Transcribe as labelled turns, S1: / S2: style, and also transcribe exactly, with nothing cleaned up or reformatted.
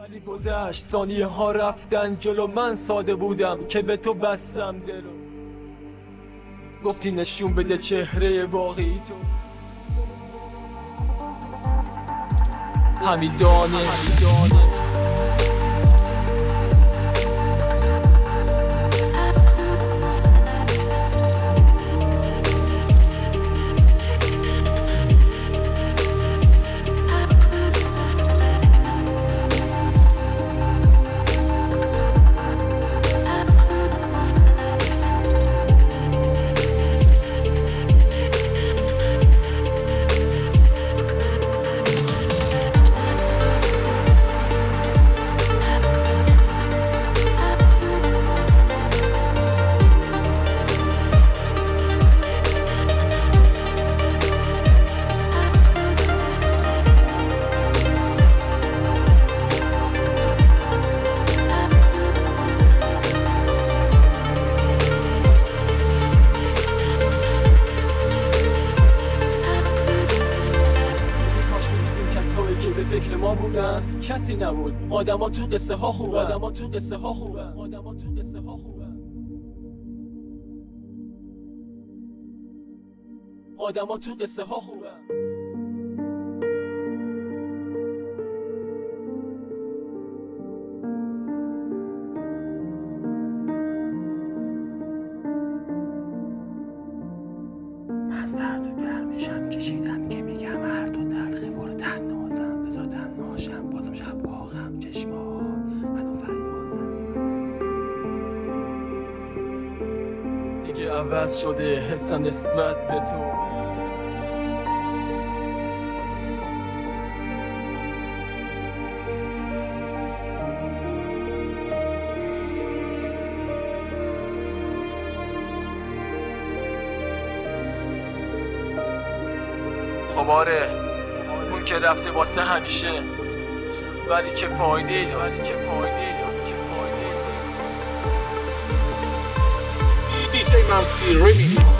S1: ولی گذشت ثانیه ها رفتن جلو، من ساده بودم که به تو بستم دلو. گفتی نشون بده چهره واقعی تو، حمیدانه به فکر ما بودن کسی نبود. آدما تو قصه ها خوبه، آدما تو قصه ها خوبه، آدما تو قصه ها خوبه، آدما تو قصه ها خوبه.
S2: من سرد و گرمشم کشیدم که میگم هر دو تلخه برو تنهازم، بذار تنهاشم بازم شب واقعم چشمات منو فریازم.
S1: دیگه عوض شده حسم نسبت به تو، خب آره اون که رفته واسه همیشه، ولی چه فایده ای ولی چه فایده ای چه فایده ای.
S3: دی جی ممسی ریمیکس.